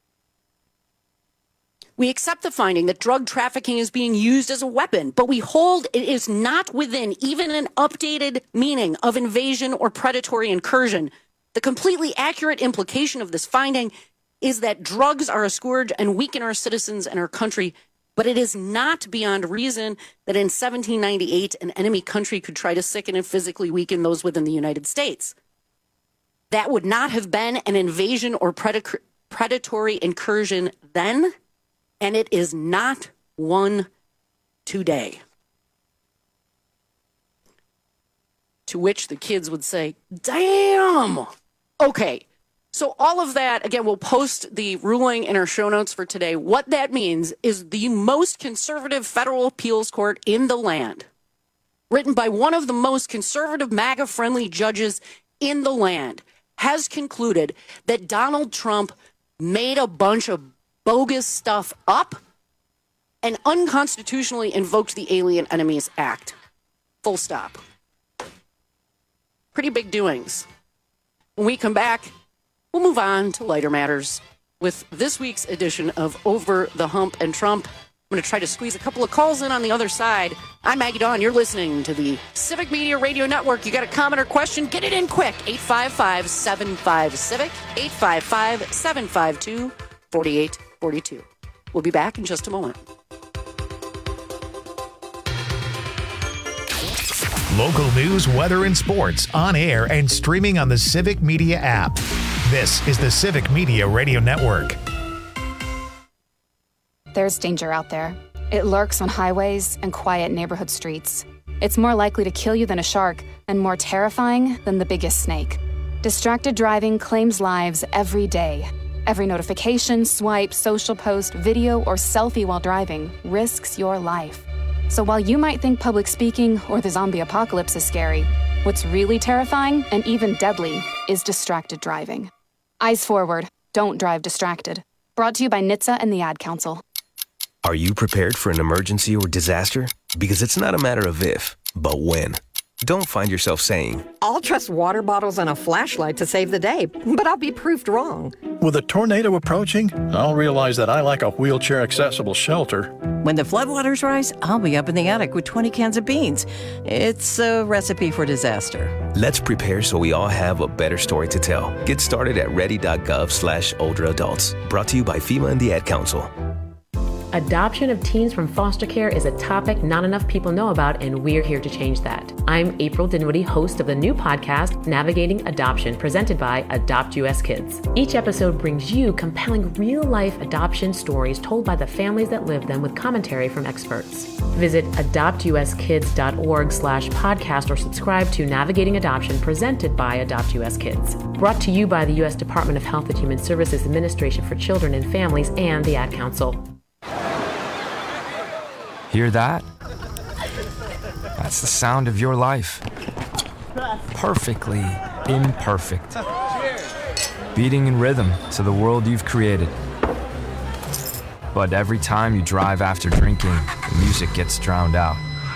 We accept the finding that drug trafficking is being used as a weapon, but we hold it is not within even an updated meaning of invasion or predatory incursion. The completely accurate implication of this finding is that drugs are a scourge and weaken our citizens and our country, but it is not beyond reason that in 1798 an enemy country could try to sicken and physically weaken those within the United States. That would not have been an invasion or predatory incursion then, and it is not one today. To which the kids would say, damn! Okay. So all of that, again, we'll post the ruling in our show notes for today. What that means is the most conservative federal appeals court in the land, written by one of the most conservative MAGA-friendly judges in the land, has concluded that Donald Trump made a bunch of bogus stuff up and unconstitutionally invoked the Alien Enemies Act. Full stop. Pretty big doings. When we come back, we'll move on to lighter matters with this week's edition of Over the Hump and Trump. I'm going to try to squeeze a couple of calls in on the other side. I'm Maggie Dawn. You're listening to the Civic Media Radio Network. You got a comment or question? Get it in quick. 855-75-CIVIC, 855-752-4842. We'll be back in just a moment. Local news, weather, and sports on air and streaming on the Civic Media app. This is the Civic Media Radio Network. There's danger out there. It lurks on highways and quiet neighborhood streets. It's more likely to kill you than a shark and more terrifying than the biggest snake. Distracted driving claims lives every day. Every notification, swipe, social post, video, or selfie while driving risks your life. So while you might think public speaking or the zombie apocalypse is scary, what's really terrifying and even deadly is distracted driving. Eyes forward. Don't drive distracted. Brought to you by NHTSA and the Ad Council. Are you prepared for an emergency or disaster? Because it's not a matter of if, but when. Don't find yourself saying, I'll trust water bottles and a flashlight to save the day, but I'll be proved wrong. With a tornado approaching, I'll realize that I lack a wheelchair-accessible shelter. When the floodwaters rise, I'll be up in the attic with 20 cans of beans. It's a recipe for disaster. Let's prepare so we all have a better story to tell. Get started at ready.gov/older adults. Brought to you by FEMA and the Ad Council. Adoption of teens from foster care is a topic not enough people know about, and we're here to change that. I'm April Dinwiddie, host of the new podcast, Navigating Adoption, presented by Adopt US Kids. Each episode brings you compelling real-life adoption stories told by the families that live them with commentary from experts. Visit adoptuskids.org/podcast or subscribe to Navigating Adoption, presented by Adopt US Kids. Brought to you by the U.S. Department of Health and Human Services Administration for Children and Families and the Ad Council. Hear that? That's the sound of your life. Perfectly imperfect. Beating in rhythm to the world you've created. But every time you drive after drinking, the music gets drowned out.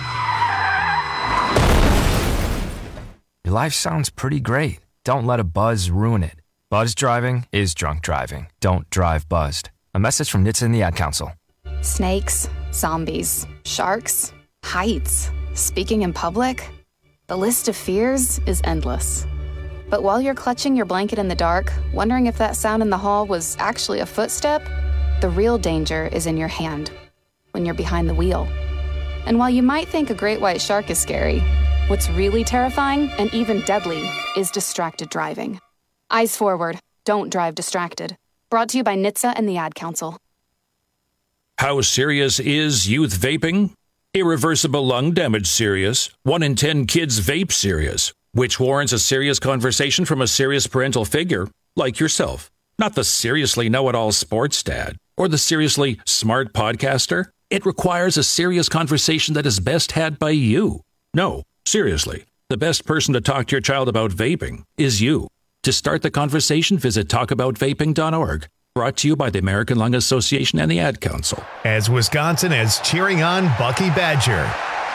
Your life sounds pretty great. Don't let a buzz ruin it. Buzzed driving is drunk driving. Don't drive buzzed. A message from NHTSA and the Ad Council. Snakes, zombies, sharks, heights, speaking in public. The list of fears is endless. But while you're clutching your blanket in the dark, wondering if that sound in the hall was actually a footstep, the real danger is in your hand, when you're behind the wheel. And while you might think a great white shark is scary, what's really terrifying and even deadly is distracted driving. Eyes forward. Don't drive distracted. Brought to you by NHTSA and the Ad Council. How serious is youth vaping? Irreversible lung damage serious. 1 in 10 kids vape serious, which warrants a serious conversation from a serious parental figure like yourself. Not the seriously know-it-all sports dad or the seriously smart podcaster. It requires a serious conversation that is best had by you. No, seriously, the best person to talk to your child about vaping is you. To start the conversation, visit talkaboutvaping.org. Brought to you by the American Lung Association and the Ad Council. As Wisconsin is cheering on Bucky Badger.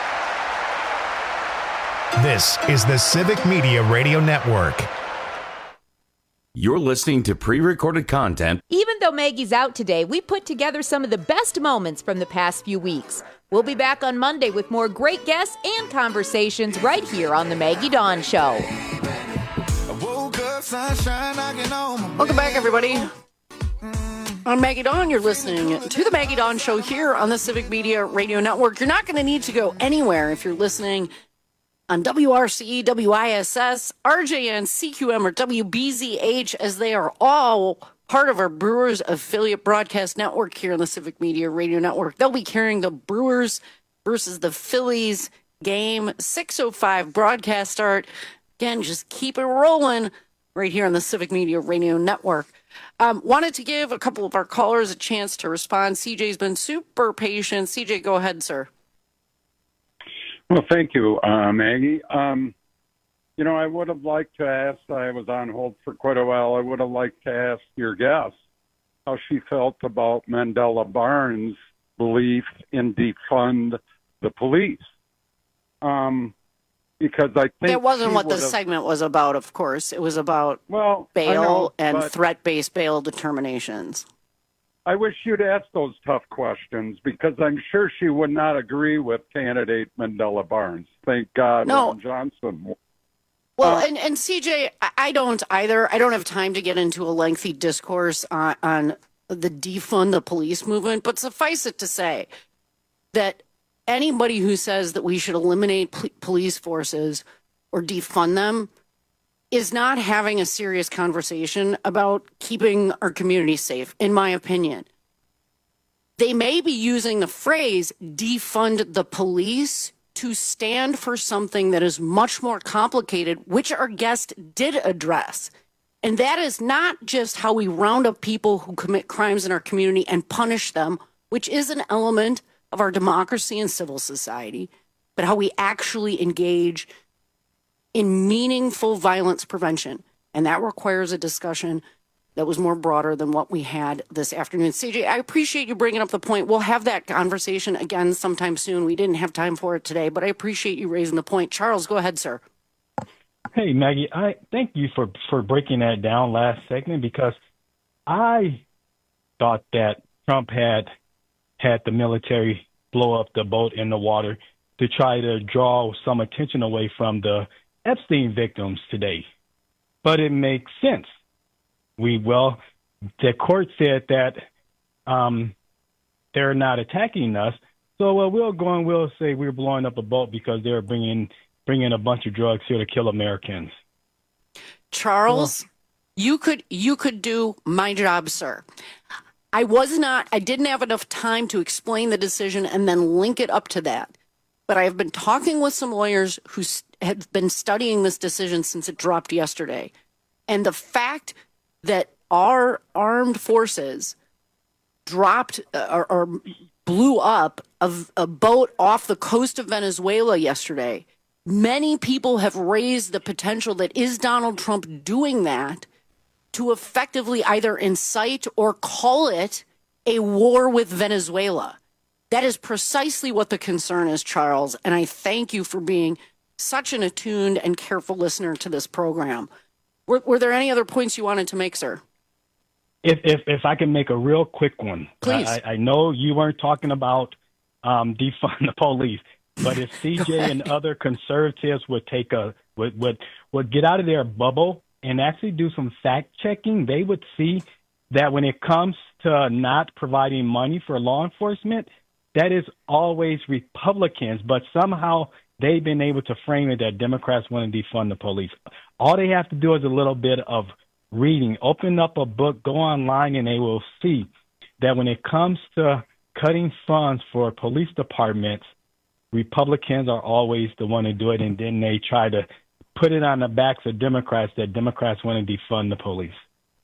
This is the Civic Media Radio Network. You're listening to pre-recorded content. Even though Maggie's out today, we put together some of the best moments from the past few weeks. We'll be back on Monday with more great guests and conversations right here on The Maggie Dawn Show. Welcome back, everybody. On Maggie Dawn, you're listening to the Maggie Dawn Show here on the Civic Media Radio Network. You're not going to need to go anywhere if you're listening on WRCE, WISS, RJN, CQM, or WBZH, as they are all part of our Brewers affiliate broadcast network here on the Civic Media Radio Network. They'll be carrying the Brewers versus the Phillies game, 6:05 broadcast start. Again, just keep it rolling right here on the Civic Media Radio Network. Wanted to give a couple of our callers a chance to respond. CJ's been super patient. CJ, go ahead, sir. Well, thank you, Maggie. I would have liked to ask, I was on hold for quite a while, I would have liked to ask your guest how she felt about Mandela Barnes' belief in defund the police. Because I think it wasn't what the segment was about, of course. It was about bail and threat-based bail determinations. I wish you'd ask those tough questions, because I'm sure she would not agree with candidate Mandela Barnes. Thank God Ron Johnson. Well, and CJ, I don't either. I don't have time to get into a lengthy discourse on the defund the police movement, but suffice it to say that anybody who says that we should eliminate police forces or defund them is not having a serious conversation about keeping our community safe, in my opinion. They may be using the phrase defund the police to stand for something that is much more complicated, which our guest did address. And that is not just how we round up people who commit crimes in our community and punish them, which is an element of our democracy and civil society, but how we actually engage in meaningful violence prevention. And that requires a discussion that was more broader than what we had this afternoon. CJ, I appreciate you bringing up the point. We'll have that conversation again sometime soon. We didn't have time for it today, but I appreciate you raising the point. Charles, go ahead, sir. Hey, Maggie, I thank you for breaking that down last segment, because I thought that Trump had the military blow up the boat in the water to try to draw some attention away from the Epstein victims today. But it makes sense. The court said that they're not attacking us, so we'll say we're blowing up a boat because they're bringing a bunch of drugs here to kill Americans. Charles, you could do my job, sir. I didn't have enough time to explain the decision and then link it up to that. But I have been talking with some lawyers who have been studying this decision since it dropped yesterday. And the fact that our armed forces dropped or blew up a boat off the coast of Venezuela yesterday, many people have raised the potential that is Donald Trump doing that to effectively either incite or call it a war with Venezuela. That is precisely what the concern is, Charles, and I thank you for being such an attuned and careful listener to this program. Were there any other points you wanted to make, sir? If I can make a real quick one. Please. I know you weren't talking about defund the police, but if CJ and other conservatives would would get out of their bubble and actually do some fact checking, they would see that when it comes to not providing money for law enforcement, that is always Republicans, but somehow they've been able to frame it that Democrats want to defund the police. All they have to do is a little bit of reading. Open up a book, go online, and they will see that when it comes to cutting funds for police departments, Republicans are always the one to do it, and then they try to put it on the backs of Democrats that Democrats want to defund the police.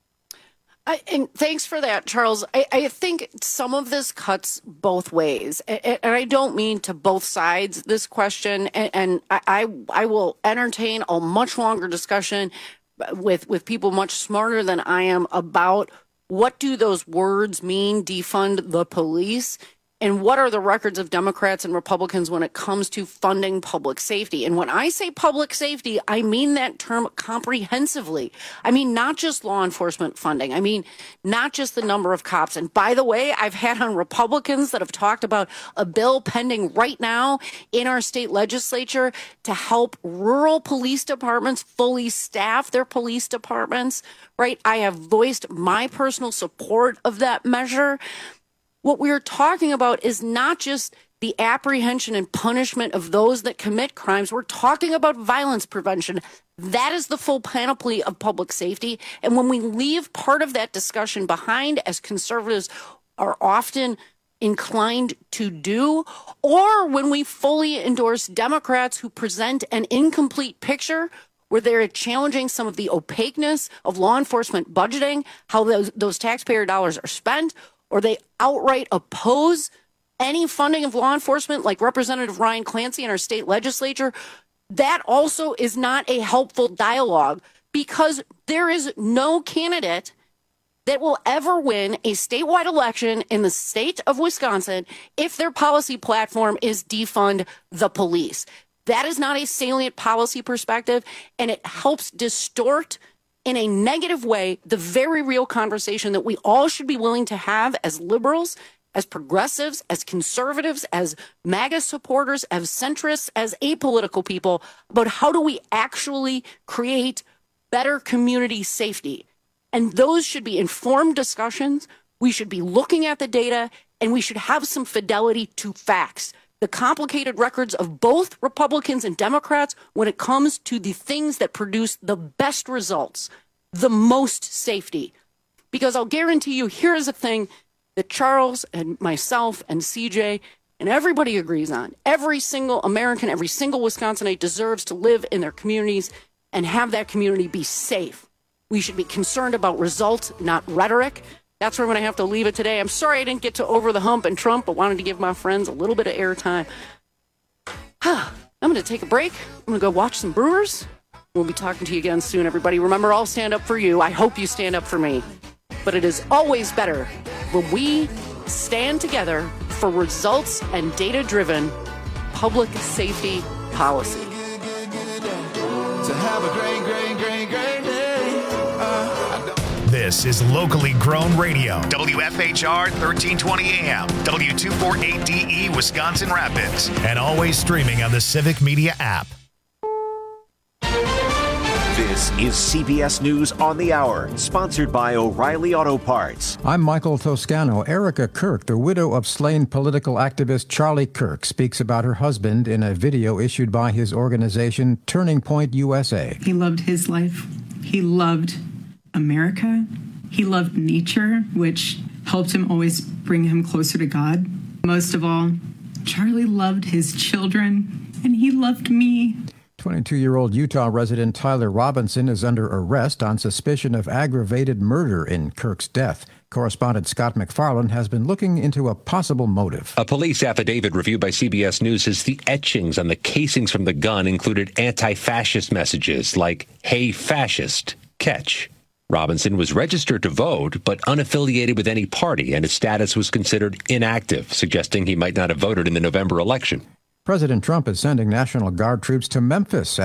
And thanks for that, Charles. I think some of this cuts both ways, and I don't mean to both sides this question, and I will entertain a much longer discussion with people much smarter than I am about what do those words mean, defund the police, and what are the records of Democrats and Republicans when it comes to funding public safety. And when I say public safety, I mean that term comprehensively. I mean not just law enforcement funding. I mean not just the number of cops. And by the way, I've had on Republicans that have talked about a bill pending right now in our state legislature to help rural police departments fully staff their police departments, right? I have voiced my personal support of that measure. What we're talking about is not just the apprehension and punishment of those that commit crimes. We're talking about violence prevention. That is the full panoply of public safety. And when we leave part of that discussion behind, as conservatives are often inclined to do, or when we fully endorse Democrats who present an incomplete picture where they're challenging some of the opaqueness of law enforcement budgeting, how those taxpayer dollars are spent, or they outright oppose any funding of law enforcement like Representative Ryan Clancy in our state legislature, that also is not a helpful dialogue, because there is no candidate that will ever win a statewide election in the state of Wisconsin if their policy platform is defund the police. That is not a salient policy perspective, and it helps distort in a negative way the very real conversation that we all should be willing to have as liberals, as progressives, as conservatives, as MAGA supporters, as centrists, as apolitical people, about how do we actually create better community safety. And those should be informed discussions. We should be looking at the data, and we should have some fidelity to facts. the complicated records of both Republicans and Democrats when it comes to the things that produce the best results, the most safety. Because I'll guarantee you, here is a thing that Charles and myself and CJ and everybody agrees on. Every single American, every single Wisconsinite deserves to live in their communities and have that community be safe. We should be concerned about results, not rhetoric. That's where I'm going to have to leave it today. I'm sorry I didn't get to over the hump and Trump, but wanted to give my friends a little bit of airtime. I'm going to take a break. I'm going to go watch some Brewers. We'll be talking to you again soon, everybody. Remember, I'll stand up for you. I hope you stand up for me. But it is always better when we stand together for results and data-driven public safety policy. To have a great day. This is locally grown radio. WFHR 1320 AM, W248DE Wisconsin Rapids, and always streaming on the Civic Media app. This is CBS News on the Hour, sponsored by O'Reilly Auto Parts. I'm Michael Toscano. Erica Kirk, the widow of slain political activist Charlie Kirk, speaks about her husband in a video issued by his organization, Turning Point USA. He loved his life. He loved America. He loved nature, which helped him always bring him closer to God. Most of all, Charlie loved his children, and he loved me. 22-year-old Utah resident Tyler Robinson is under arrest on suspicion of aggravated murder in Kirk's death. Correspondent Scott McFarland has been looking into a possible motive. A police affidavit reviewed by CBS News says the etchings on the casings from the gun included anti-fascist messages like, "Hey, fascist, catch." Robinson was registered to vote, but unaffiliated with any party, and his status was considered inactive, suggesting he might not have voted in the November election. President Trump is sending National Guard troops to Memphis